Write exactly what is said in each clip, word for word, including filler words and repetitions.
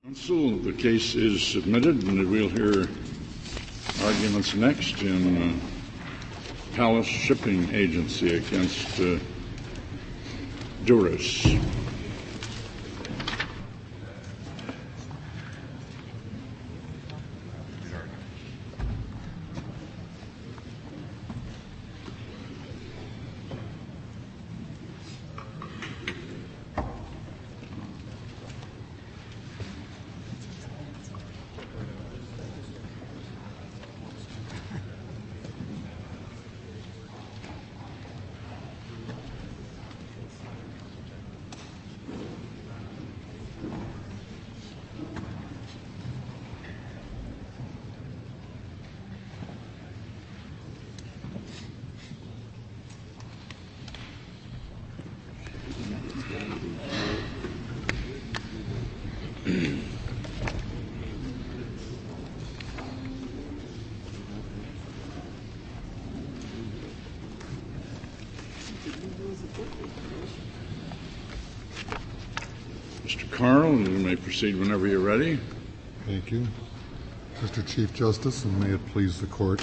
Counsel, the case is submitted, and we'll hear arguments next in uh, Palace Shipping Agency against uh, Duras. Mister Carl, you may proceed whenever you're ready. Thank you. Mister Chief Justice, and may it please the Court.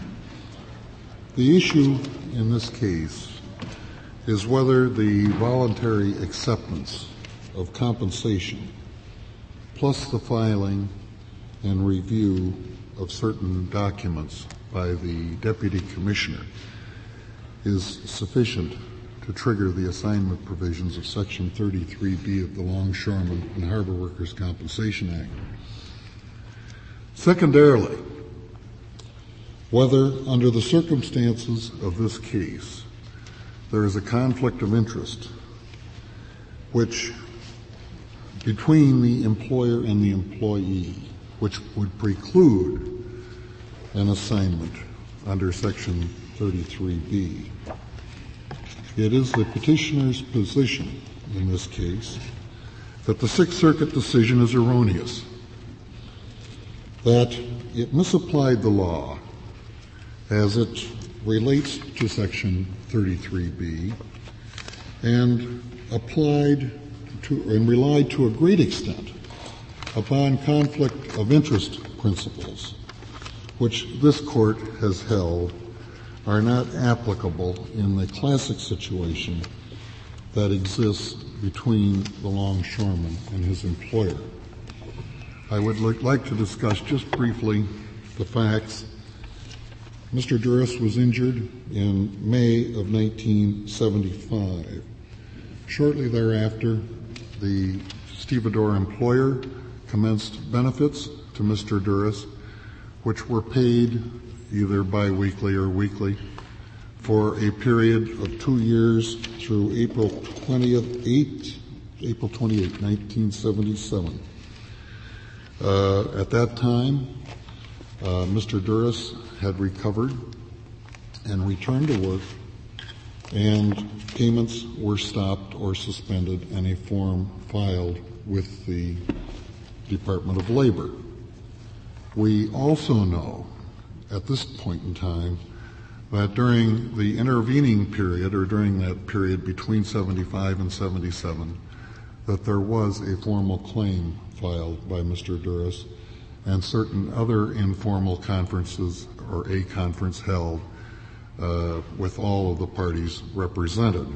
The issue in this case is whether the voluntary acceptance of compensation plus the filing and review of certain documents by the Deputy Commissioner is sufficient to trigger the assignment provisions of Section thirty-three B of the Longshoremen and Harbor Workers' Compensation Act. Secondarily, whether under the circumstances of this case there is a conflict of interest which between the employer and the employee which would preclude an assignment under Section thirty-three B. It is the petitioner's position in this case that the Sixth Circuit decision is erroneous, that it misapplied the law as it relates to Section thirty-three B and applied to and relied to a great extent upon conflict of interest principles, which this Court has held are not applicable in the classic situation that exists between the longshoreman and his employer. I would like to discuss just briefly the facts. Mister Duras was injured in May of nineteen seventy-five. Shortly thereafter, the stevedore employer commenced benefits to Mister Duras, which were paid either biweekly or weekly for a period of two years through April twenty-eighth, April twenty-eighth, nineteen seventy-seven. Uh, at that time, uh, Mister Duras had recovered and returned to work, and payments were stopped or suspended and a form filed with the Department of Labor. We also know at this point in time that during the intervening period, or during that period between seventy-five and seventy-seven, that there was a formal claim filed by Mister Duras and certain other informal conferences or a conference held uh, with all of the parties represented.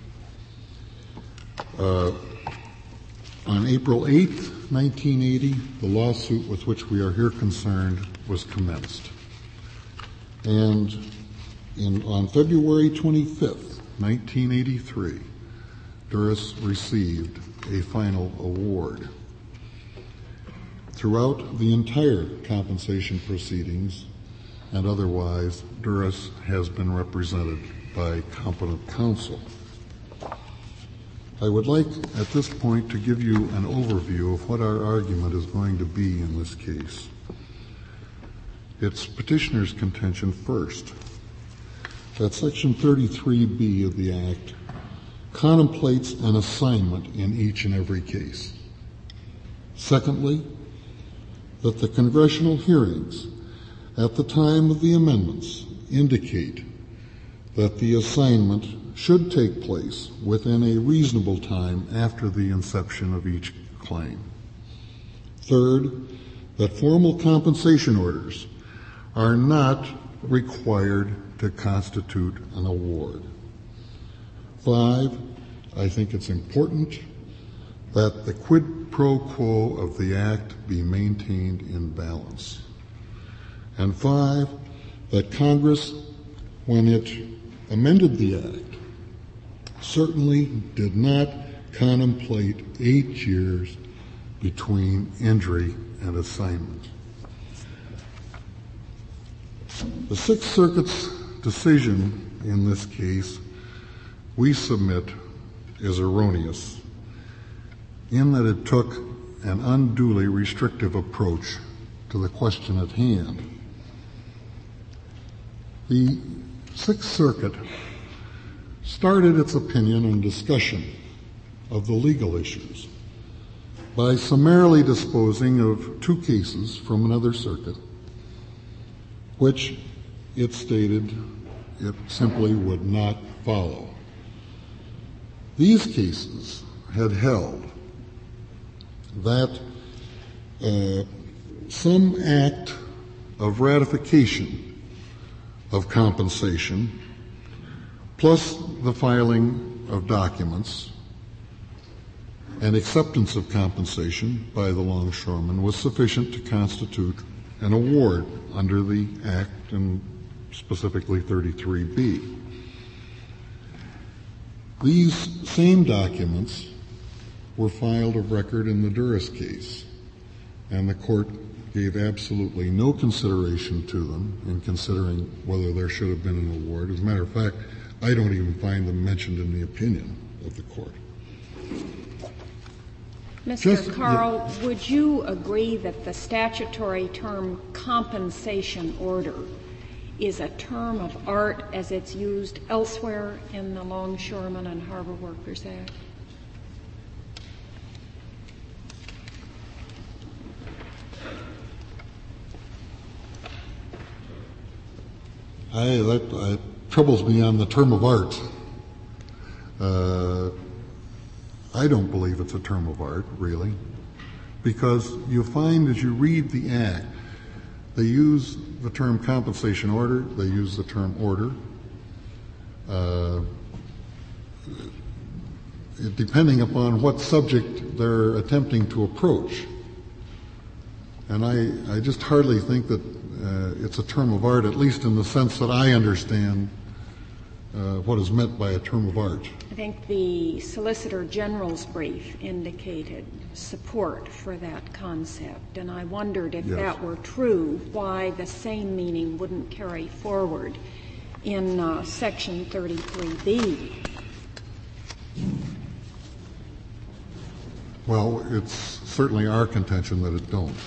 Uh, on April eighth, nineteen eighty, the lawsuit with which we are here concerned was commenced. And in, on February twenty-fifth, nineteen eighty-three, Duras received a final award. Throughout the entire compensation proceedings and otherwise, Duras has been represented by competent counsel. I would like at this point to give you an overview of what our argument is going to be in this case. It's petitioner's contention first that Section thirty-three B of the Act contemplates an assignment in each and every case. Secondly, that the congressional hearings at the time of the amendments indicate that the assignment should take place within a reasonable time after the inception of each claim. Third, that formal compensation orders are not required to constitute an award. Five, I think it's important that the quid pro quo of the Act be maintained in balance. And five, that Congress, when it amended the Act, certainly did not contemplate eight years between injury and assignment. The Sixth Circuit's decision in this case, we submit, is erroneous in that it took an unduly restrictive approach to the question at hand. The Sixth Circuit started its opinion and discussion of the legal issues by summarily disposing of two cases from another circuit, which it stated it simply would not follow. These cases had held that uh, some act of ratification of compensation plus the filing of documents and acceptance of compensation by the longshoreman was sufficient to constitute an award under the Act, and specifically thirty-three B. These same documents were filed of record in the Duras case, and the court gave absolutely no consideration to them in considering whether there should have been an award. As a matter of fact, I don't even find them mentioned in the opinion of the court. Mister Just, Carl, yeah. Would you agree that the statutory term compensation order is a term of art as it's used elsewhere in the Longshoremen and Harbor Workers Act? I, that uh, troubles me on the term of art. Uh, I don't believe it's a term of art, really, because you find as you read the Act, they use the term compensation order, they use the term order. Uh, depending upon what subject they're attempting to approach. And I, I just hardly think that uh, it's a term of art, at least in the sense that I understand uh, what is meant by a term of art. I think the Solicitor General's brief indicated support for that concept, and I wondered if yes. that were true, why the same meaning wouldn't carry forward in uh, Section thirty-three B. Well, it's certainly our contention that it don't.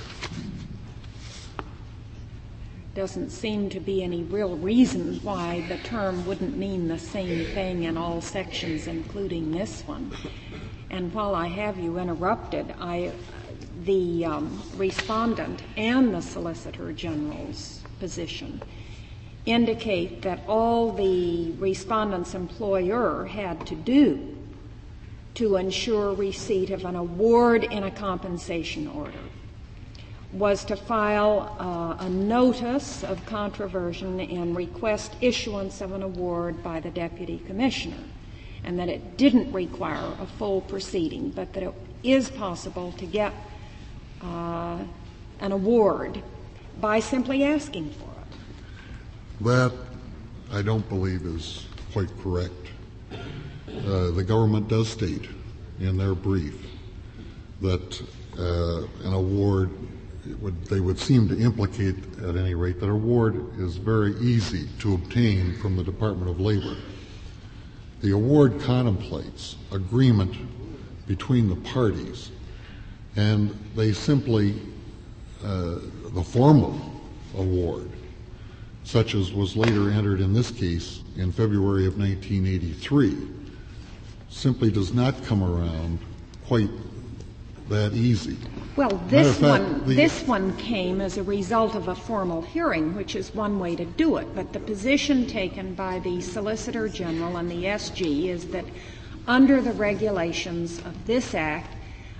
Doesn't seem to be any real reason why the term wouldn't mean the same thing in all sections, including this one. And while I have you interrupted, I, the um, respondent and the Solicitor General's position indicate that all the respondent's employer had to do to ensure receipt of an award in a compensation order was to file uh, a notice of controversion and request issuance of an award by the Deputy Commissioner, and that it didn't require a full proceeding, but that it is possible to get uh, an award by simply asking for it. That, I don't believe, is quite correct. Uh, the government does state in their brief that uh, an award, it would, they would seem to implicate, at any rate, that an award is very easy to obtain from the Department of Labor. The award contemplates agreement between the parties, and they simply, uh, the formal award, such as was later entered in this case in February of nineteen eighty-three, simply does not come around quite that easy. Well, this fact, one, the, this one came as a result of a formal hearing, which is one way to do it. But the position taken by the Solicitor General and the S G is that under the regulations of this Act,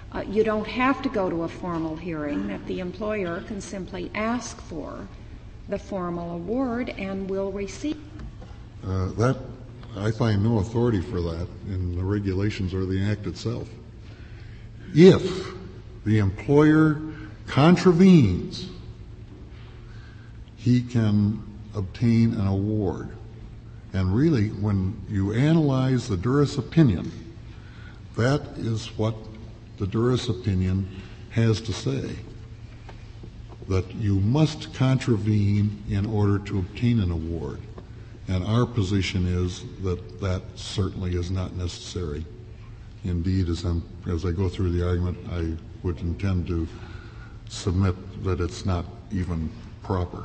Uh, you don't have to go to a formal hearing, that the employer can simply ask for the formal award and will receive. Uh, that, I find no authority for that in the regulations or the Act itself. If the employer contravenes, he can obtain an award. And really, when you analyze the Duras opinion, that is what the Duras opinion has to say, that you must contravene in order to obtain an award. And our position is that that certainly is not necessary. Indeed, as, I'm, as I go through the argument, I would intend to submit that it's not even proper.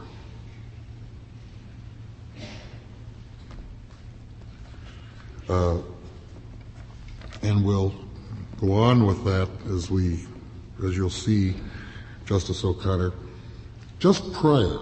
Uh, and we'll go on with that as we, as you'll see, Justice O'Connor, just prior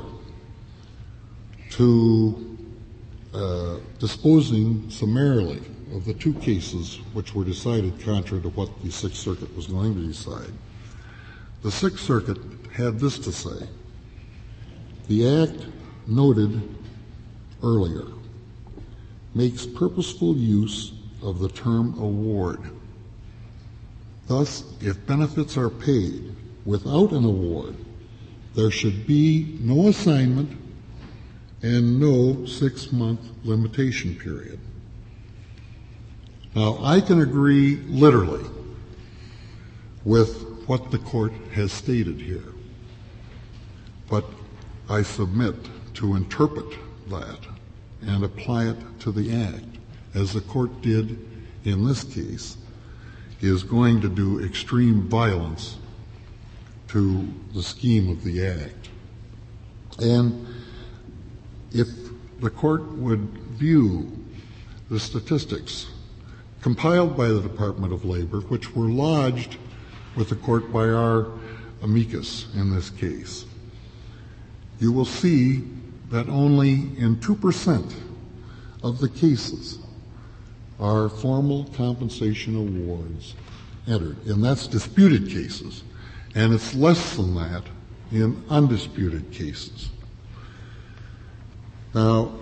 to uh, disposing summarily of the two cases which were decided contrary to what the Sixth Circuit was going to decide, the Sixth Circuit had this to say: the Act noted earlier makes purposeful use of the term award. Thus, if benefits are paid without an award, there should be no assignment and no six-month limitation period. Now, I can agree literally with what the Court has stated here, but I submit to interpret that and apply it to the Act, as the Court did in this case, is going to do extreme violence to the scheme of the Act. And if the Court would view the statistics compiled by the Department of Labor, which were lodged with the Court by our amicus in this case, you will see that only in two percent of the cases are formal compensation awards entered, and that's disputed cases, and it's less than that in undisputed cases. Now,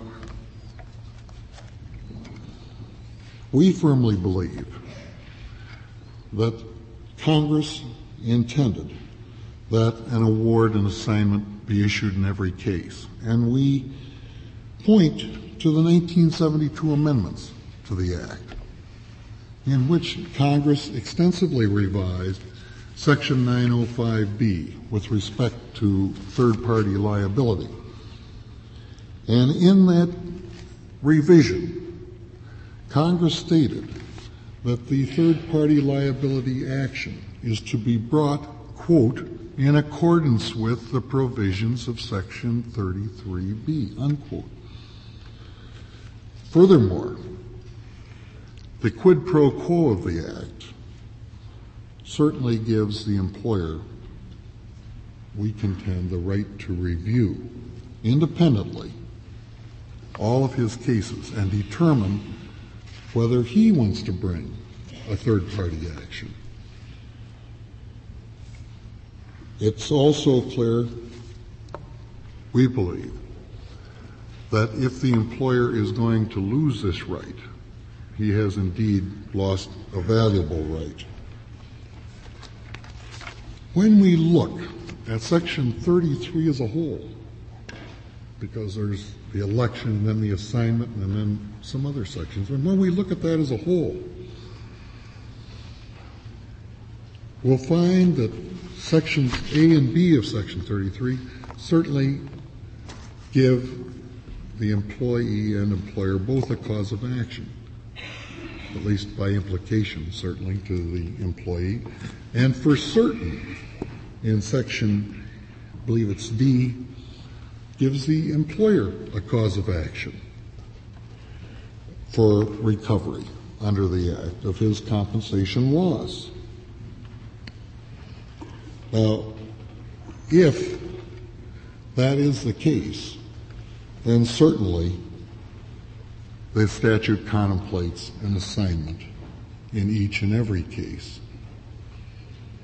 we firmly believe that Congress intended that an award and assignment be issued in every case, and we point to the nineteen seventy-two amendments to the Act, in which Congress extensively revised Section nine oh five B with respect to third-party liability. And in that revision, Congress stated that the third-party liability action is to be brought, quote, in accordance with the provisions of Section thirty-three B, unquote. Furthermore, the quid pro quo of the Act certainly gives the employer, we contend, the right to review independently all of his cases and determine whether he wants to bring a third-party action. It's also clear, we believe, that if the employer is going to lose this right, he has indeed lost a valuable right. When we look at Section thirty-three as a whole, because there's the election and then the assignment and then some other sections, and when we look at that as a whole, we'll find that Sections A and B of Section thirty-three certainly give the employee and employer both a cause of action, at least by implication, certainly, to the employee. And for certain, in Section, I believe it's D, gives the employer a cause of action for recovery under the Act of his compensation loss. Now, if that is the case, then certainly the statute contemplates an assignment in each and every case.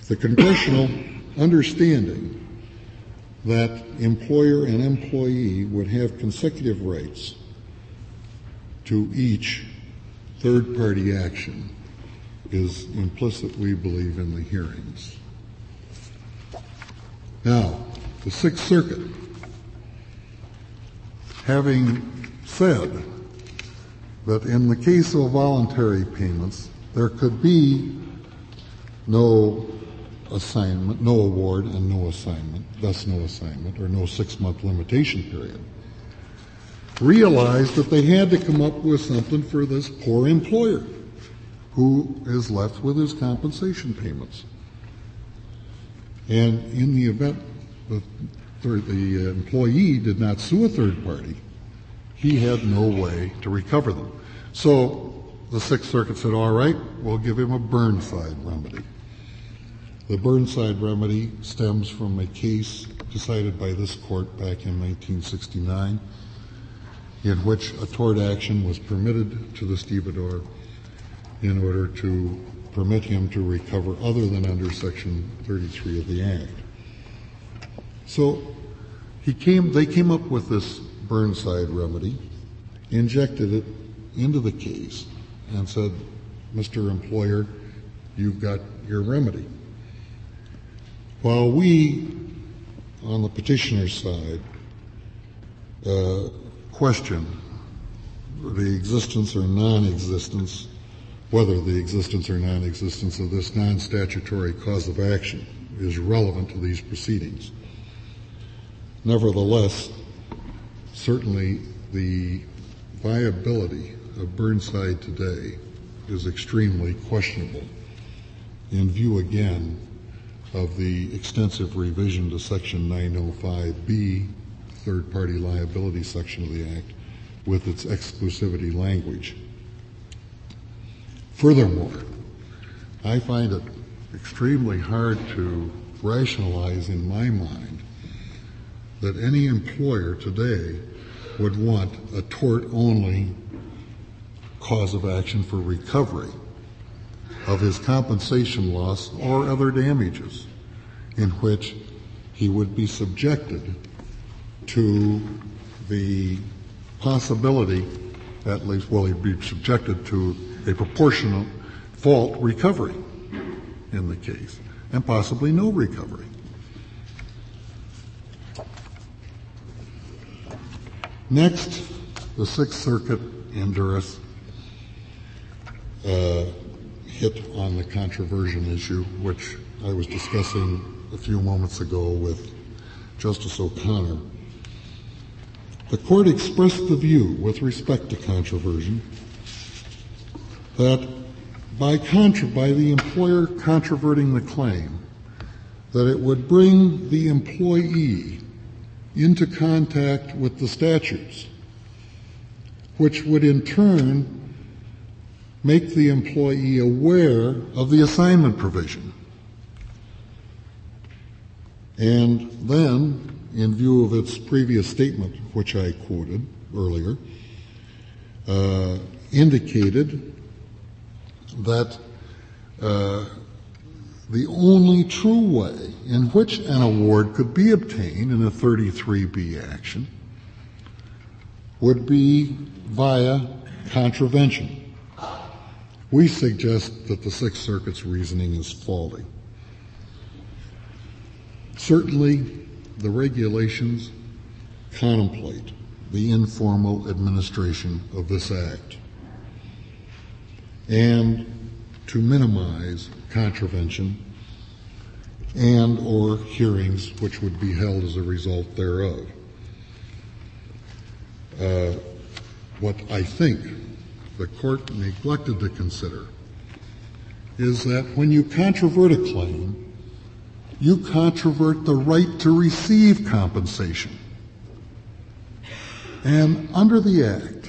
the congressional understanding that employer and employee would have consecutive rights to each third-party action is implicit, we believe, in the hearings. Now, the Sixth Circuit, having said that in the case of voluntary payments, there could be no assignment, no award and no assignment, thus no assignment, or no six-month limitation period, realized that they had to come up with something for this poor employer who is left with his compensation payments. And in the event that the employee did not sue a third party, he had no way to recover them. So the Sixth Circuit said, all right, we'll give him a Burnside remedy. The Burnside remedy stems from a case decided by this court back in nineteen sixty-nine, in which a tort action was permitted to the stevedore in order to permit him to recover other than under Section thirty-three of the Act. So he came, they came up with this Burnside remedy, injected it into the case, and said, Mister Employer, you've got your remedy. While we, on the petitioner's side, uh, question the existence or non-existence, whether the existence or non-existence of this non-statutory cause of action is relevant to these proceedings. Nevertheless, certainly the viability of Burnside today is extremely questionable in view, again, of the extensive revision to Section nine oh five B, third-party liability section of the Act, with its exclusivity language. Furthermore, I find it extremely hard to rationalize in my mind that any employer today would want a tort-only cause of action for recovery of his compensation loss or other damages, in which he would be subjected to the possibility, at least, well, he'd be subjected to a proportional fault recovery in the case, and possibly no recovery. Next, the Sixth Circuit in Duras uh, hit on the controversial issue, which I was discussing a few moments ago with Justice O'Connor. The Court expressed the view with respect to controversion that by, contra- by the employer controverting the claim, that it would bring the employee into contact with the statutes, which would in turn make the employee aware of the assignment provision. And then, in view of its previous statement, which I quoted earlier, uh, indicated that uh, the only true way in which an award could be obtained in a thirty-three B action would be via contravention. We suggest that the Sixth Circuit's reasoning is faulty. Certainly, the regulations contemplate the informal administration of this Act and to minimize contravention and or hearings which would be held as a result thereof. Uh, what I think the Court neglected to consider is that when you controvert a claim, you controvert the right to receive compensation. And under the Act,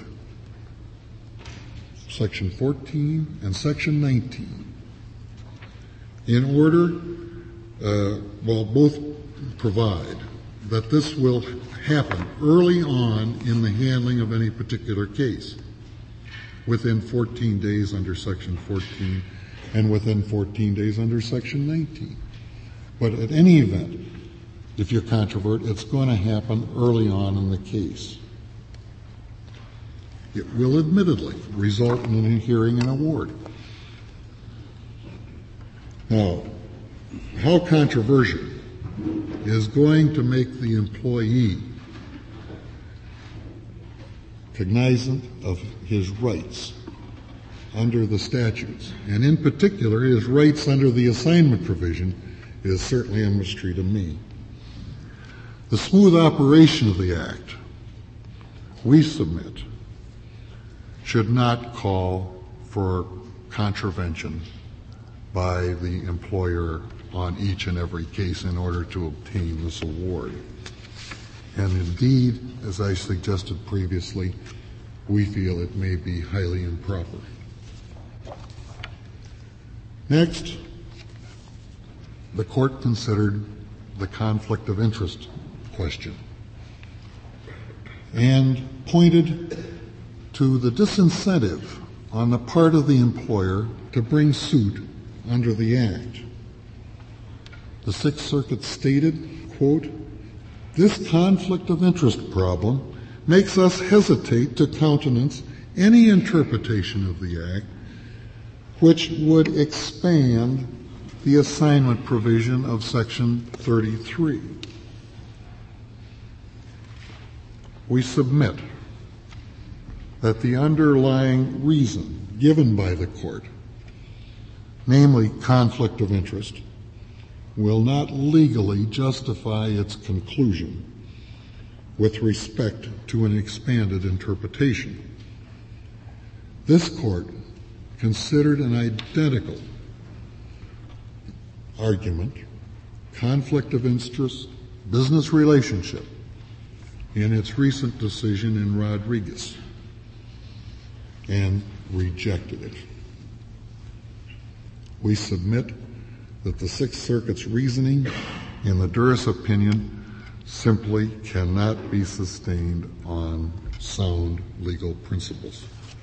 Section fourteen and Section nineteen, in order, uh, well, both provide that this will happen early on in the handling of any particular case, within fourteen days under Section fourteen and within fourteen days under Section nineteen. But at any event, if you controvert, it's going to happen early on in the case. It will admittedly result in a hearing and award. Now, how controversial is going to make the employee cognizant of his rights under the statutes, and in particular his rights under the assignment provision, is certainly a mystery to me. The smooth operation of the Act, we submit, should not call for contravention by the employer on each and every case in order to obtain this award. And indeed, as I suggested previously, we feel it may be highly improper. Next, the court considered the conflict of interest question and pointed to the disincentive on the part of the employer to bring suit under the Act. The Sixth Circuit stated, quote, "This conflict of interest problem makes us hesitate to countenance any interpretation of the Act which would expand the assignment provision of Section thirty-three. We submit that the underlying reason given by the court, namely conflict of interest, will not legally justify its conclusion with respect to an expanded interpretation. This court considered an identical argument, conflict of interest, business relationship, in its recent decision in Rodriguez, and rejected it. We submit that the Sixth Circuit's reasoning in the Duras opinion simply cannot be sustained on sound legal principles.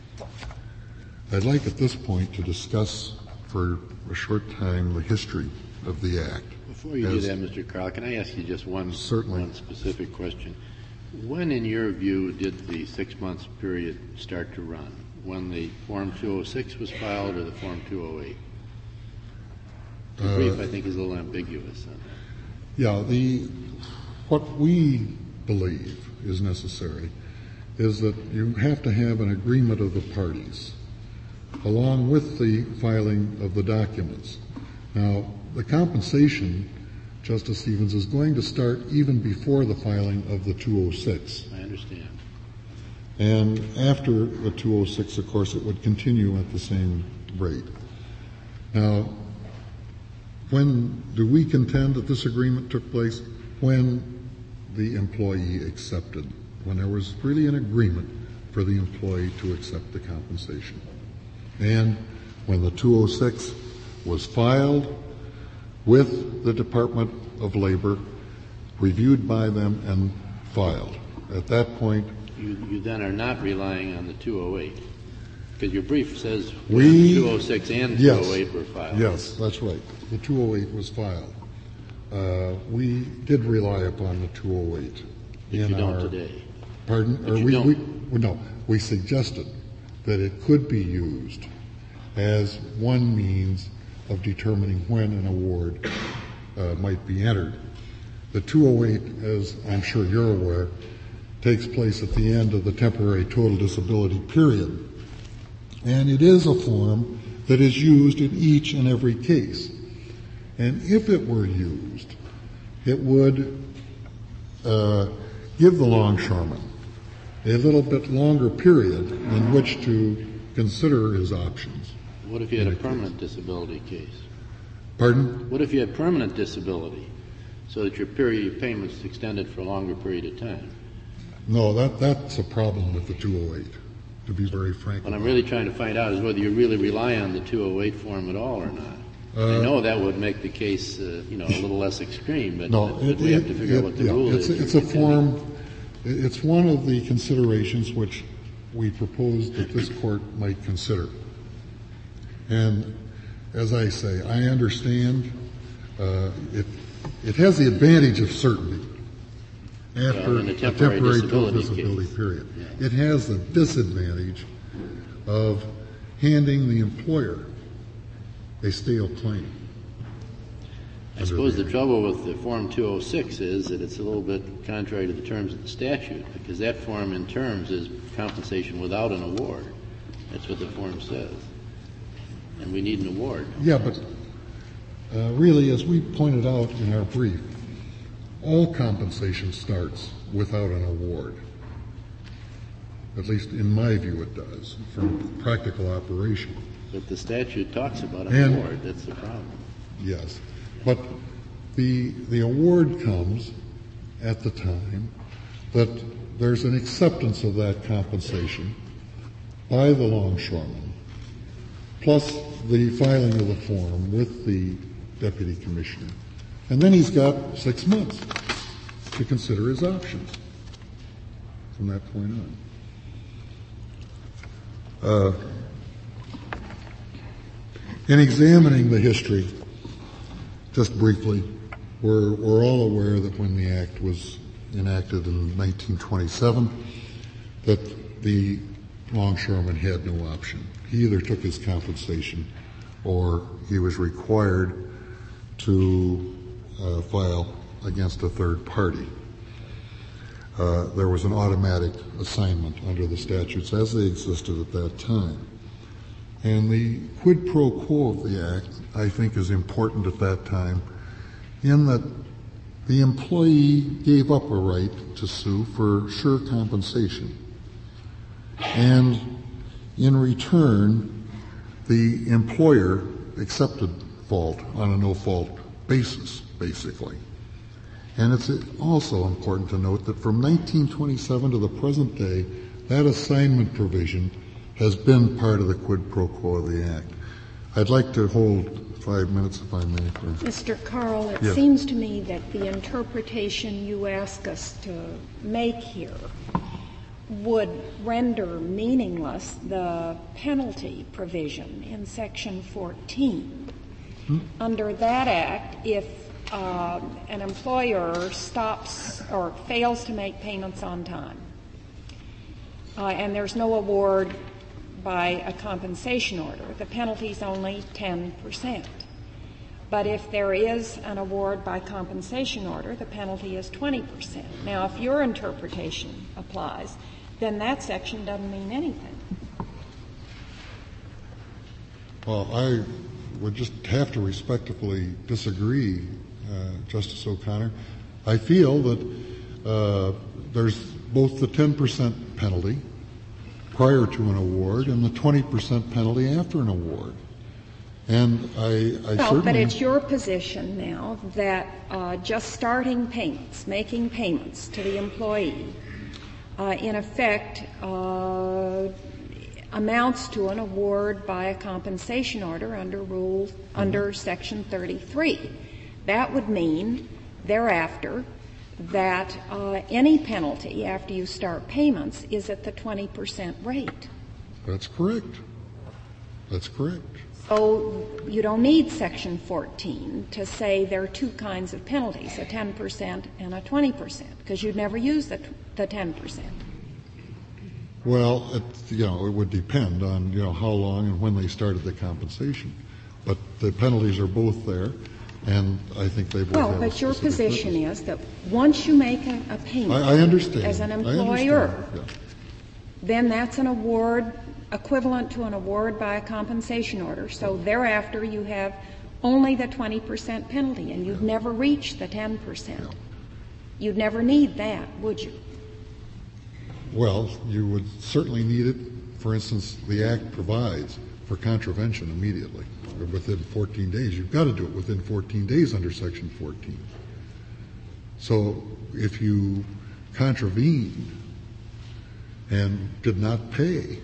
I'd like at this point to discuss for a short time the history of the Act. Before you As, do that, Mister Carl, can I ask you just one, certainly. one specific question? When, in your view, did the six-month period start to run? When the Form two oh six was filed or the Form two oh eight? The uh, brief, I think, is a little ambiguous on that. Yeah, the what we believe is necessary is that you have to have an agreement of the parties along with the filing of the documents. Now, the compensation, Justice Stevens, is going to start even before the filing of the two oh six. I understand. And after the two oh six, of course, it would continue at the same rate. Now, when do we contend that this agreement took place? When the employee accepted, when there was really an agreement for the employee to accept the compensation. And when the two oh six was filed with the Department of Labor, reviewed by them, and filed. At that point, You, you then are not relying on the two oh eight, because your brief says we, two oh six and yes, two oh eight were filed. Yes, that's right. The two oh eight was filed. Uh, we did rely upon the two oh eight. But in you don't our, today. Pardon? But or you we, don't. we, we, no, we suggested that it could be used as one means of determining when an award uh, might be entered. The two oh eight, as I'm sure you're aware, takes place at the end of the temporary total disability period. And it is a form that is used in each and every case. And if it were used, it would uh, give the longshoreman a little bit longer period in which to consider his options. What if you had a permanent disability case? Pardon? What if you had permanent disability so that your period of payments extended for a longer period of time? No, that that's a problem with the two oh eight, to be very frank. What I'm really trying to find out is whether you really rely on the two oh eight form at all or not. Uh, I know that would make the case, uh, you know, a little less extreme, but, no, but it, we have it, to figure it, out what the yeah, rule it's is. A, it's a form. It's one of the considerations which we propose that this court might consider. And as I say, I understand uh, it, it has the advantage of certainty after in a a temporary temporary disability disability case. period. Yeah. It has the disadvantage of handing the employer a stale claim. I suppose the trouble with the Form two oh six is that it's a little bit contrary to the terms of the statute, because that form in terms is compensation without an award. That's what the form says. And we need an award. Yeah, but uh, really, as we pointed out in our brief, all compensation starts without an award. At least in my view it does, from practical operation. But the statute talks about an And- award. That's the problem. Yes. But the, the award comes at the time that there's an acceptance of that compensation by the longshoreman, plus the filing of the form with the deputy commissioner. And then he's got six months to consider his options from that point on. Uh, in examining the history, just briefly, we're, we're all aware that when the Act was enacted in nineteen twenty-seven, that the longshoreman had no option. He either took his compensation or he was required to uh, file against a third party. Uh, there was an automatic assignment under the statutes as they existed at that time. And the quid pro quo of the Act, I think, is important at that time in that the employee gave up a right to sue for sure compensation. And in return, the employer accepted fault on a no-fault basis, basically. And it's also important to note that from nineteen twenty-seven to the present day, that assignment provision has been part of the quid pro quo of the Act. I'd like to hold five minutes, if I may. Please. Mister Carl, it Yes. seems to me that the interpretation you ask us to make here would render meaningless the penalty provision in Section fourteen. Hmm? Under that Act, if uh, an employer stops or fails to make payments on time, uh, and there's no award by a compensation order, the penalty is only ten percent. But if there is an award by compensation order, the penalty is twenty percent. Now, if your interpretation applies, then that section doesn't mean anything. Well, I would just have to respectfully disagree, uh, Justice O'Connor. I feel that uh, there's both the ten percent penalty prior to an award and the twenty percent penalty after an award. And I, I Well, certainly... but it's your position now that uh, just starting payments, making payments to the employee, uh, in effect uh, amounts to an award by a compensation order under Rule, mm-hmm. under Section thirty-three. That would mean, thereafter, that uh, any penalty after you start payments is at the twenty percent rate. That's correct. That's correct. So you don't need Section fourteen to say there are two kinds of penalties, a ten percent and a twenty percent, because you'd never use the, the ten percent. Well, it, you know, it would depend on, you know, how long and when they started the compensation. But the penalties are both there, and I think they both Well, have a but your specific position purpose. is that once you make a, a payment I, I understand. as an I employer, understand. Yeah. then that's an award equivalent to an award by a compensation order. So thereafter you have only the twenty percent penalty, and you'd Yeah. never reach the ten percent. Yeah. You'd never need that, would you? Well, you would certainly need it. For instance, the Act provides for contravention immediately, or within fourteen days. You've got to do it within fourteen days under Section fourteen. So if you contravened and did not pay,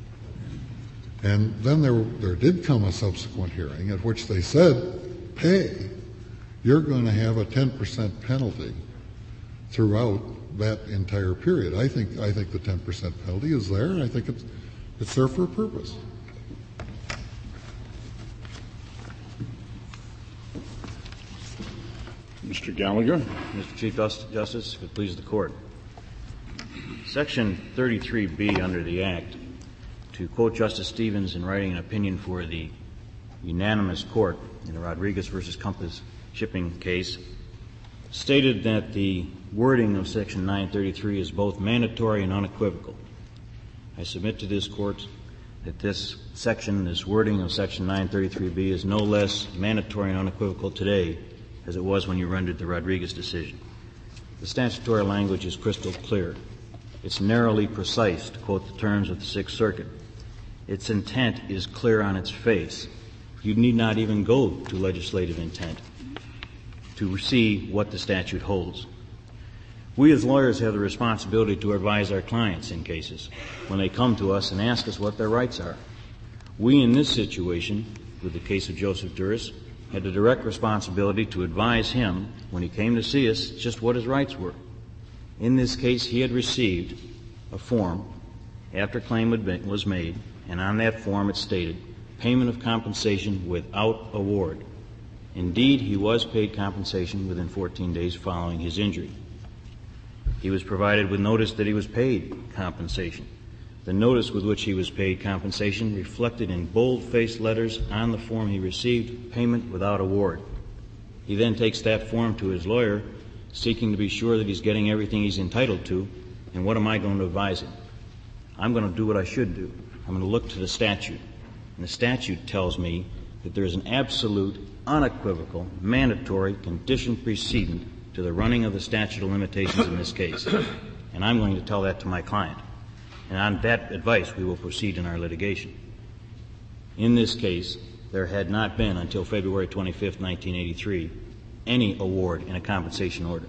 and then there, there did come a subsequent hearing at which they said, pay, you're going to have a ten percent penalty throughout that entire period. I think I think the ten percent penalty is there, and I think it's it's there for a purpose. Mister Gallagher. Mister Chief Justice, if it pleases the Court. Section thirty-three B under the Act, to quote Justice Stevens in writing an opinion for the unanimous court in the Rodriguez versus Compass shipping case, stated that the wording of Section nine thirty-three is both mandatory and unequivocal. I submit to this Court that this section, this wording of Section nine thirty-three B is no less mandatory and unequivocal today as it was when you rendered the Rodriguez decision. The statutory language is crystal clear. It's narrowly precise, to quote the terms of the Sixth Circuit. Its intent is clear on its face. You need not even go to legislative intent to see what the statute holds. We as lawyers have the responsibility to advise our clients in cases when they come to us and ask us what their rights are. We, in this situation, with the case of Joseph Duras, had the direct responsibility to advise him, when he came to see us, just what his rights were. In this case, he had received a form after claim was made, and on that form it stated, payment of compensation without award. Indeed, he was paid compensation within fourteen days following his injury. He was provided with notice that he was paid compensation. The notice with which he was paid compensation reflected in bold-faced letters on the form he received, payment without award. He then takes that form to his lawyer, seeking to be sure that he's getting everything he's entitled to, and what am I going to advise him? I'm going to do what I should do. I'm going to look to the statute. And the statute tells me that there is an absolute, unequivocal, mandatory condition precedent to the running of the statute of limitations in this case. And I'm going to tell that to my client. And on that advice, we will proceed in our litigation. In this case, there had not been, until February twenty-fifth, nineteen eighty-three, any award in a compensation order.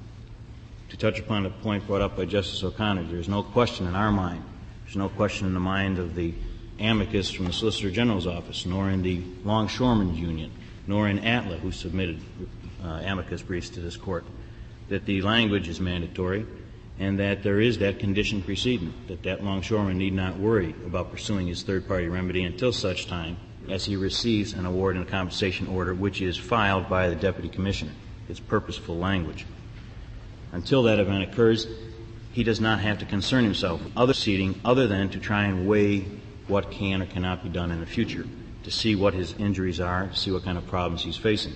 To touch upon a point brought up by Justice O'Connor, there is no question in our mind, there's no question in the mind of the amicus from the Solicitor General's office, nor in the Longshoremen's Union, nor in A T L A, who submitted uh, amicus briefs to this Court, that the language is mandatory and that there is that condition precedent, that that longshoreman need not worry about pursuing his third-party remedy until such time as he receives an award in a compensation order which is filed by the Deputy Commissioner. It's purposeful language. Until that event occurs, he does not have to concern himself with other proceeding other than to try and weigh what can or cannot be done in the future, to see what his injuries are, to see what kind of problems he's facing.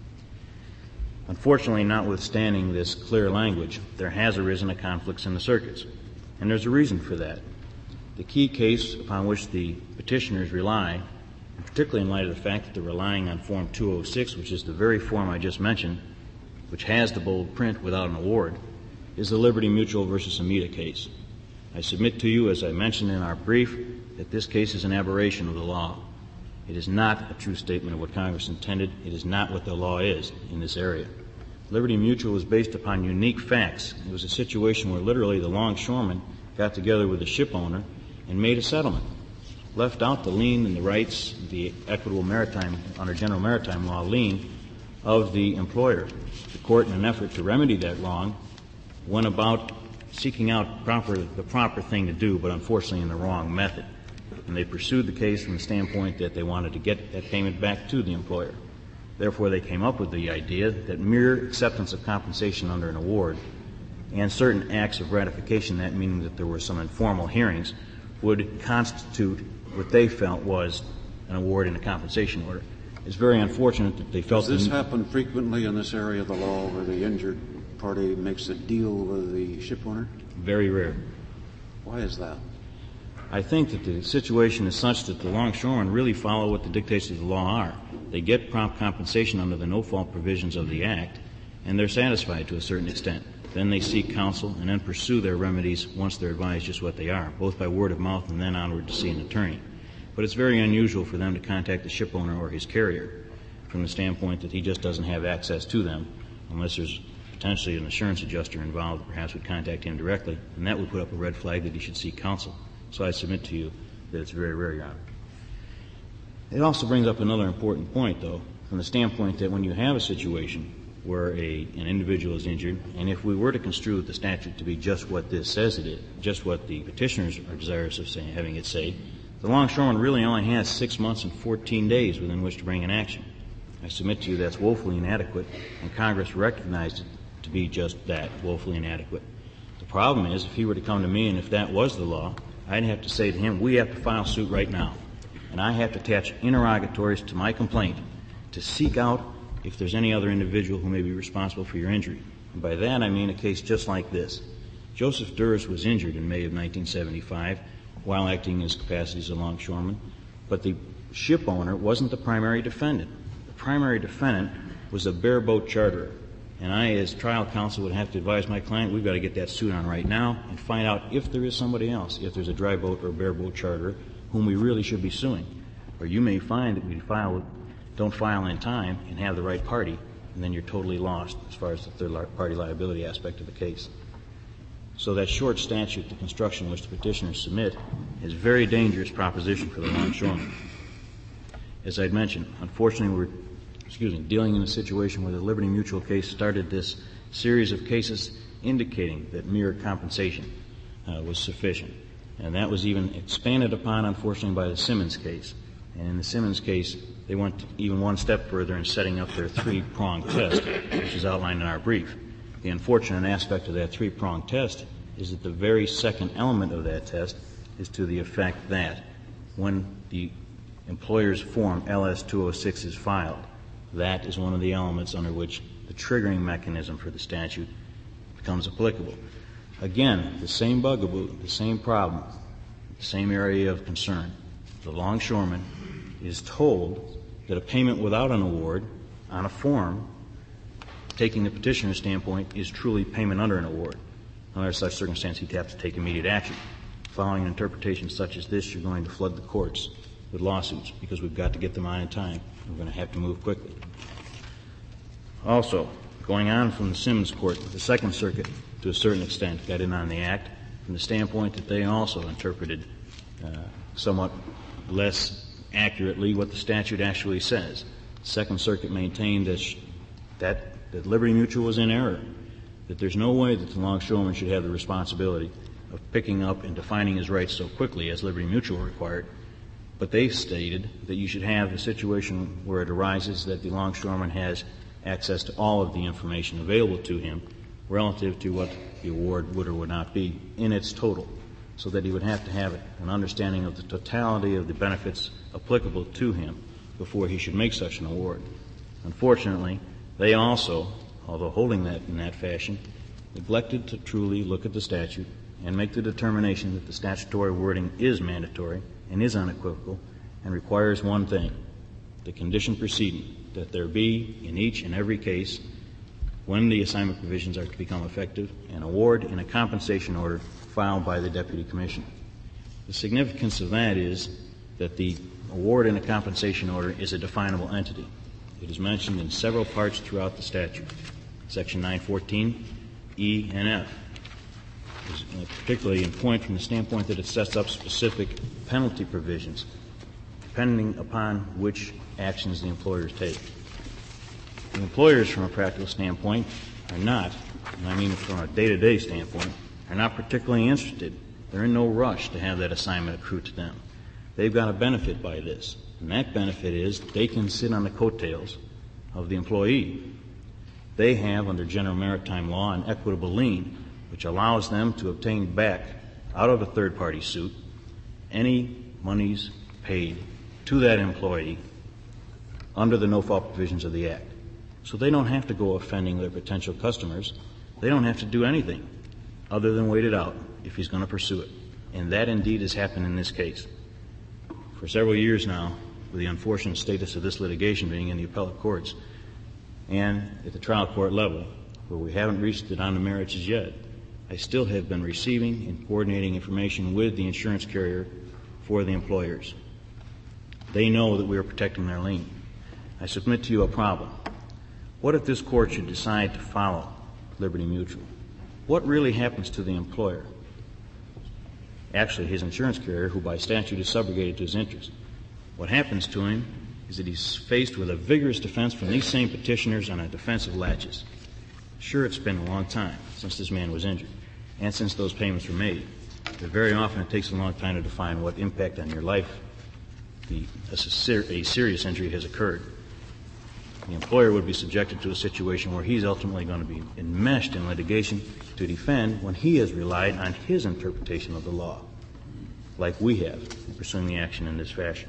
Unfortunately, notwithstanding this clear language, there has arisen a conflict in the circuits, and there's a reason for that. The key case upon which the petitioners rely, particularly in light of the fact that they're relying on Form two oh six, which is the very form I just mentioned, which has the bold print without an award, is the Liberty Mutual versus Amita case. I submit to you, as I mentioned in our brief, that this case is an aberration of the law. It is not a true statement of what Congress intended. It is not what the law is in this area. Liberty Mutual was based upon unique facts. It was a situation where literally the longshoreman got together with the ship owner and made a settlement, left out the lien and the rights, the equitable maritime, under general maritime law lien of the employer. The Court, in an effort to remedy that wrong, went about seeking out proper, the proper thing to do, but unfortunately in the wrong method. And they pursued the case from the standpoint that they wanted to get that payment back to the employer. Therefore, they came up with the idea that mere acceptance of compensation under an award and certain acts of ratification, that meaning that there were some informal hearings, would constitute what they felt was an award in a compensation order. It's very unfortunate that they felt... Does this happen frequently in this area of the law where the injured party makes a deal with the ship owner? Very rare. Why is that? I think that the situation is such that the longshoremen really follow what the dictates of the law are. They get prompt compensation under the no-fault provisions of the Act, and they're satisfied to a certain extent. Then they seek counsel and then pursue their remedies once they're advised just what they are, both by word of mouth and then onward to see an attorney. But it's very unusual for them to contact the ship owner or his carrier from the standpoint that he just doesn't have access to them unless there's potentially an assurance adjuster involved that perhaps would contact him directly, and that would put up a red flag that he should seek counsel. So I submit to you that it's very rare, Your Honor. It also brings up another important point, though, from the standpoint that when you have a situation where a, an individual is injured, and if we were to construe the statute to be just what this says it is, just what the petitioners are desirous of saying, having it say, the longshoreman really only has six months and fourteen days within which to bring an action. I submit to you that's woefully inadequate, and Congress recognized it to be just that, woefully inadequate. The problem is, if he were to come to me and if that was the law, I'd have to say to him, we have to file suit right now. And I have to attach interrogatories to my complaint to seek out if there's any other individual who may be responsible for your injury. And by that I mean a case just like this. Joseph Duras was injured in May of nineteen seventy-five while acting in his capacity as a longshoreman, but the ship owner wasn't the primary defendant. The primary defendant was a bareboat charterer. And I, as trial counsel, would have to advise my client, we've got to get that suit on right now and find out if there is somebody else, if there's a dry boat or a bareboat charterer whom we really should be suing. Or you may find that we file, don't file in time and have the right party, and then you're totally lost as far as the third-party liability aspect of the case. So that short statute, the construction which the petitioners submit, is a very dangerous proposition for the longshoreman. As I'd mentioned, unfortunately, we're excuse me, dealing in a situation where the Liberty Mutual case started this series of cases indicating that mere compensation uh, was sufficient. And that was even expanded upon, unfortunately, by the Simmons case. And in the Simmons case, they went even one step further in setting up their three-pronged test, which is outlined in our brief. The unfortunate aspect of that three-pronged test is that the very second element of that test is to the effect that when the employer's form L S two oh six is filed, that is one of the elements under which the triggering mechanism for the statute becomes applicable. Again, the same bugaboo, the same problem, the same area of concern. The longshoreman is told that a payment without an award on a form, taking the petitioner's standpoint, is truly payment under an award. Under such circumstance, he'd have to take immediate action. Following an interpretation such as this, you're going to flood the courts with lawsuits because we've got to get them on in time. We're going to have to move quickly. Also, going on from the Simmons Court, the Second Circuit, to a certain extent, got in on the Act from the standpoint that they also interpreted uh, somewhat less accurately what the statute actually says. The Second Circuit maintained that, sh- that, that Liberty Mutual was in error, that there's no way that the longshoreman should have the responsibility of picking up and defining his rights so quickly as Liberty Mutual required. But they stated that you should have a situation where it arises that the longshoreman has access to all of the information available to him relative to what the award would or would not be in its total, so that he would have to have an understanding of the totality of the benefits applicable to him before he should make such an award. Unfortunately, they also, although holding that in that fashion, neglected to truly look at the statute and make the determination that the statutory wording is mandatory and is unequivocal and requires one thing, the condition preceding, that there be in each and every case, when the assignment provisions are to become effective, an award in a compensation order filed by the Deputy Commissioner. The significance of that is that the award in a compensation order is a definable entity. It is mentioned in several parts throughout the statute, Section nine fourteen, E, and F. Particularly in point from the standpoint that it sets up specific penalty provisions depending upon which actions the employers take. The employers, from a practical standpoint, are not, and I mean from a day-to-day standpoint, are not particularly interested. They're in no rush to have that assignment accrue to them. They've got a benefit by this, and that benefit is they can sit on the coattails of the employee. They have, under general maritime law, an equitable lien, which allows them to obtain back out of a third-party suit any monies paid to that employee under the no-fault provisions of the Act. So they don't have to go offending their potential customers. They don't have to do anything other than wait it out if he's going to pursue it. And that indeed has happened in this case. For several years now, with the unfortunate status of this litigation being in the appellate courts and at the trial court level, where we haven't reached it on the merits as yet, I still have been receiving and coordinating information with the insurance carrier for the employers. They know that we are protecting their lien. I submit to you a problem. What if this court should decide to follow Liberty Mutual? What really happens to the employer? Actually, his insurance carrier, who by statute is subrogated to his interest. What happens to him is that he's faced with a vigorous defense from these same petitioners on a defense of laches. Sure, it's been a long time since this man was injured and since those payments were made, but very often it takes a long time to define what impact on your life the, a, a serious injury has occurred. the employer would be subjected to a situation where he's ultimately going to be enmeshed in litigation to defend when he has relied on his interpretation of the law, like we have in pursuing the action in this fashion.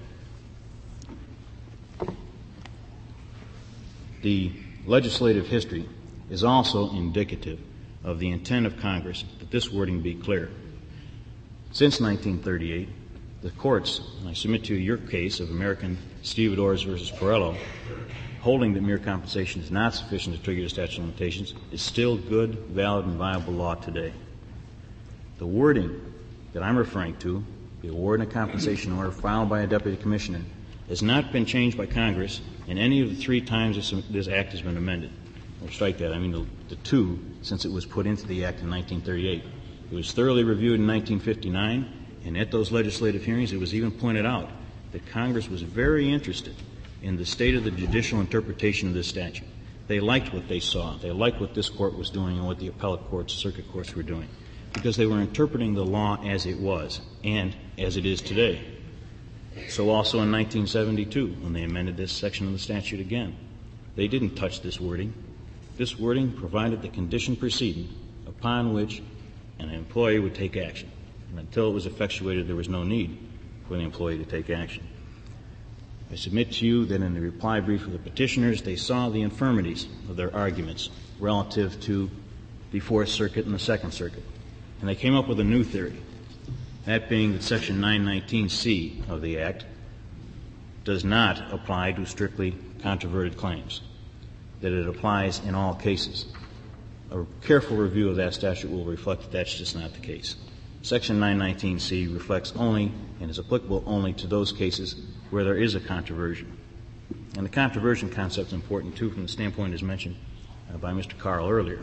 The legislative history is also indicative of the intent of Congress that this wording be clear. Since nineteen thirty-eight, the courts, and I submit to you your case of American Stevedores versus Perello, holding that mere compensation is not sufficient to trigger the statute of limitations, is still good, valid, and viable law today. The wording that I'm referring to, the award of compensation order filed by a deputy commissioner, has not been changed by Congress in any of the three times this, this act has been amended. Or strike that, I mean the, the two since it was put into the act in nineteen thirty-eight. It was thoroughly reviewed in nineteen fifty-nine, and at those legislative hearings it was even pointed out that Congress was very interested in the state of the judicial interpretation of this statute. They liked what they saw. They liked what this court was doing and what the appellate courts, circuit courts were doing, because they were interpreting the law as it was and as it is today. So also in nineteen seventy-two, when they amended this section of the statute again, they didn't touch this wording. This wording provided the condition precedent upon which an employee would take action. And until it was effectuated, there was no need for the employee to take action. I submit to you that in the reply brief of the petitioners, they saw the infirmities of their arguments relative to the Fourth Circuit and the Second Circuit. And they came up with a new theory, that being that Section nine nineteen C of the Act does not apply to strictly controverted claims, that it applies in all cases. A careful review of that statute will reflect that that's just not the case. Section nine nineteen C reflects only and is applicable only to those cases where there is a controversion. And the controversion concept is important, too, from the standpoint as mentioned uh, by Mister Carl earlier.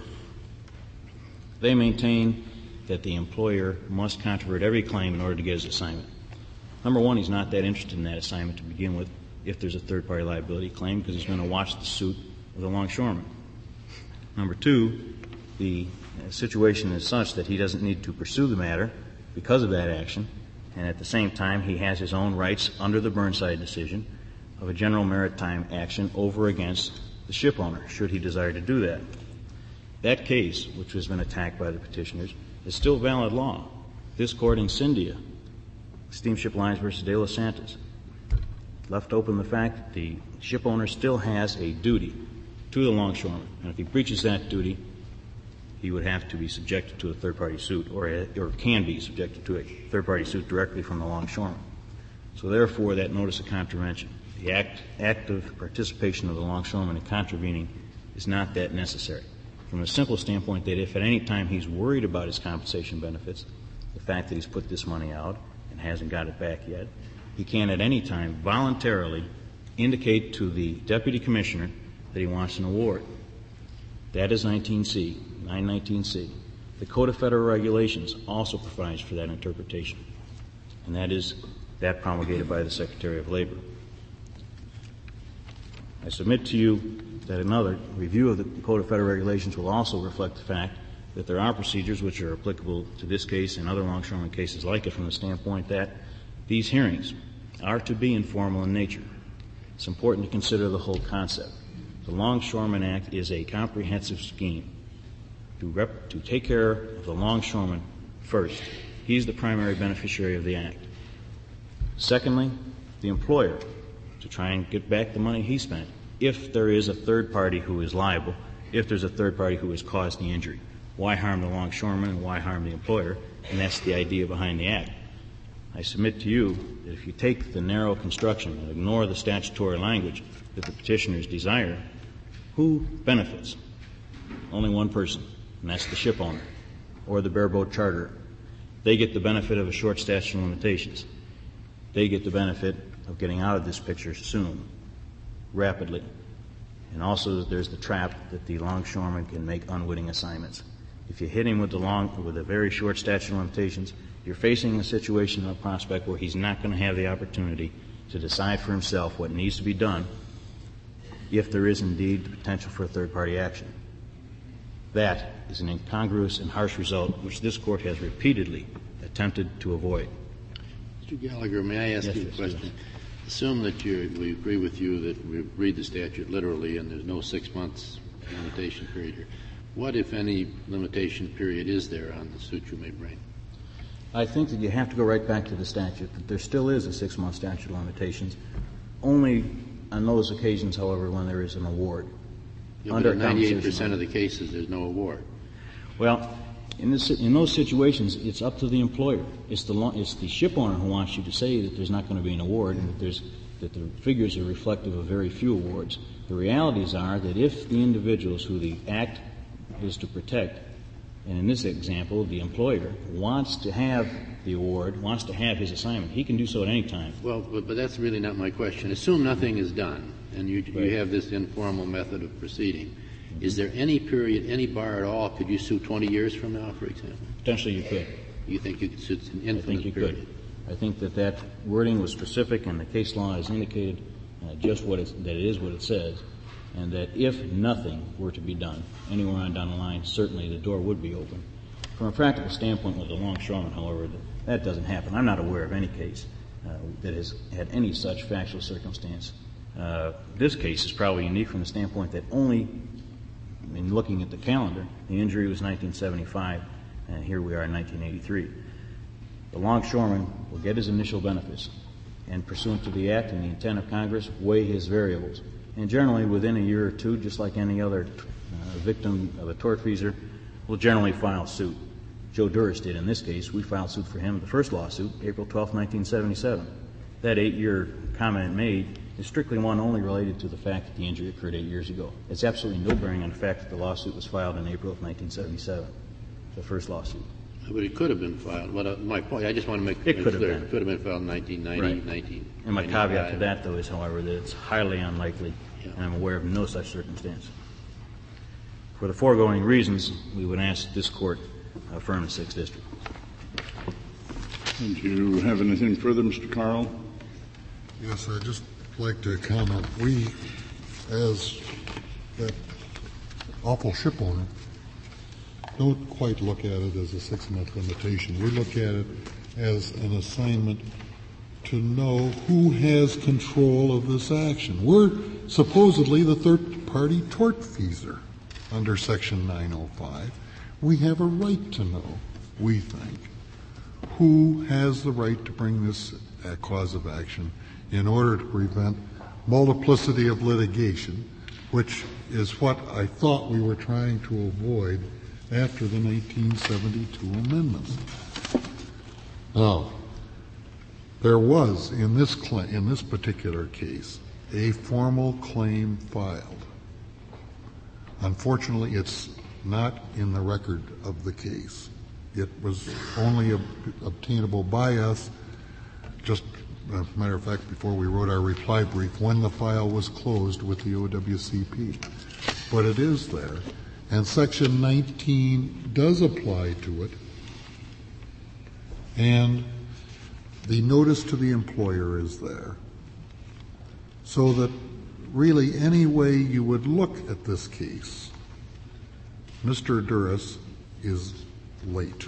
They maintain that the employer must controvert every claim in order to get his assignment. Number one, he's not that interested in that assignment to begin with if there's a third-party liability claim, because he's going to watch the suit of the longshoreman. Number two, the situation is such that he doesn't need to pursue the matter because of that action, and at the same time he has his own rights under the Burnside decision of a general maritime action over against the ship owner, should he desire to do that. That case, which has been attacked by the petitioners, is still valid law. This court in Cyndia, Steamship Lines versus De Los Santos, left open the fact that the ship owner still has a duty to the longshoreman, and if he breaches that duty, he would have to be subjected to a third-party suit, or, a, or can be subjected to a third-party suit directly from the longshoreman. So therefore, that notice of contravention, the act, active participation of the longshoreman in contravening, is not that necessary. From a simple standpoint, that if at any time he's worried about his compensation benefits, the fact that he's put this money out and hasn't got it back yet, he can at any time voluntarily indicate to the deputy commissioner that he wants an award. That is nineteen C, nine nineteen C. The Code of Federal Regulations also provides for that interpretation, and that is that promulgated by the Secretary of Labor. I submit to you that another review of the Code of Federal Regulations will also reflect the fact that there are procedures which are applicable to this case and other longshoreman cases like it, from the standpoint that these hearings are to be informal in nature. It's important to consider the whole concept. The Longshoreman Act is a comprehensive scheme to, rep- to take care of the longshoreman first. He's the primary beneficiary of the Act. Secondly, the employer, to try and get back the money he spent if there is a third party who is liable, if there's a third party who has caused the injury. Why harm the longshoreman and why harm the employer? And that's the idea behind the Act. I submit to you that if you take the narrow construction and ignore the statutory language that the petitioners desire, who benefits? Only one person, and that's the ship owner or the bareboat charterer. They get the benefit of a short statute of limitations. They get the benefit of getting out of this picture soon, rapidly. And also there's the trap that the longshoreman can make unwitting assignments. If you hit him with, the long, with a very short statute of limitations, you're facing a situation, a prospect, where he's not going to have the opportunity to decide for himself what needs to be done if there is indeed the potential for a third-party action. That is an incongruous and harsh result which this Court has repeatedly attempted to avoid. Mister Gallagher, may I ask yes, you a yes, question? Yes. Assume that you, we agree with you that we read the statute literally and there's no six months limitation period here. What, if any, limitation period is there on the suit you may bring? I think that you have to go right back to the statute, that there still is a six-month statute of limitations, only on those occasions, however, when there is an award. Yeah, Under ninety-eight percent of the cases, there's no award. Well, in, this, in those situations, it's up to the employer. It's the, it's the ship owner who wants you to say that there's not going to be an award and that, there's, that the figures are reflective of very few awards. The realities are that if the individuals who the Act is to protect, and in this example, the employer wants to have the award, wants to have his assignment, he can do so at any time. Well, but, but that's really not my question. Assume nothing is done, and you, right. you have this informal method of proceeding. Mm-hmm. Is there any period, any bar at all? Could you sue twenty years from now, for example? Potentially you could. You think you could sue an infinite I think you period? could. I think that that wording was specific, and the case law has indicated uh, just what it's, that it is what it says, and that if nothing were to be done anywhere on down the line, certainly the door would be open. From a practical standpoint with the longshoreman, however, that, that doesn't happen. I'm not aware of any case uh, that has had any such factual circumstance. Uh, this case is probably unique from the standpoint that only, in looking at the calendar, the injury was nineteen seventy-five, and here we are in nineteen eighty-three. The longshoreman will get his initial benefits, and pursuant to the Act and the intent of Congress, weigh his variables. And generally, within a year or two, just like any other uh, victim of a tortfeasor, will generally file suit. Joe Duras did in this case. We filed suit for him, the first lawsuit, April twelfth, nineteen seventy-seven. That eight-year comment made is strictly one only related to the fact that the injury occurred eight years ago. It's absolutely no bearing on the fact that the lawsuit was filed in April of nineteen seventy-seven, the first lawsuit. But it could have been filed. But uh, my point, I just want to make it make could clear. Have been. It could have been filed in nineteen ninety, right. nineteen ninety-five. And my caveat to that, though, is, however, that it's highly unlikely, yeah. and I'm aware of no such circumstance. For the foregoing reasons, we would ask this Court affirm the Sixth District. Do you have anything further, Mister Carl? Yes, I'd just like to comment. We, as that awful ship owner, don't quite look at it as a six-month limitation. We look at it as an assignment to know who has control of this action. We're supposedly the third-party tortfeasor under Section nine oh five. We have a right to know, we think, who has the right to bring this uh, cause of action in order to prevent multiplicity of litigation, which is what I thought we were trying to avoid after the nineteen seventy-two amendments. Now, there was in this cl- in this particular case a formal claim filed. Unfortunately, it's not in the record of the case. It was only ob- obtainable by us, just as a matter of fact, before we wrote our reply brief, when the file was closed with the O W C P. But it is there, and Section nineteen does apply to it, and the notice to the employer is there, so that really any way you would look at this case, Mister Duras is late,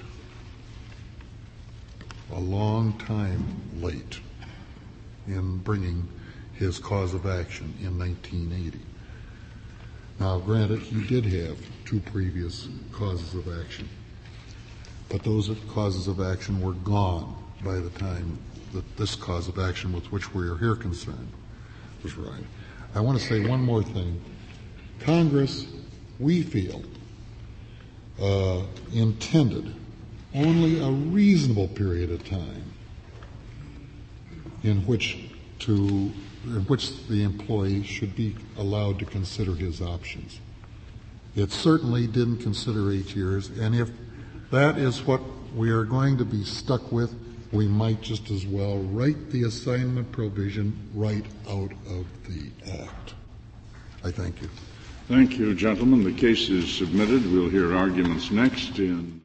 a long time late in bringing his cause of action in nineteen eighty. Now, granted, he did have two previous causes of action, but those causes of action were gone by the time that this cause of action with which we are here concerned was right. I want to say one more thing. Congress, we feel, uh, intended only a reasonable period of time in which to in which the employee should be allowed to consider his options. It certainly didn't consider eight years, and if that is what we are going to be stuck with, we might just as well write the assignment provision right out of the Act. I thank you. Thank you, gentlemen. The case is submitted. We'll hear arguments next in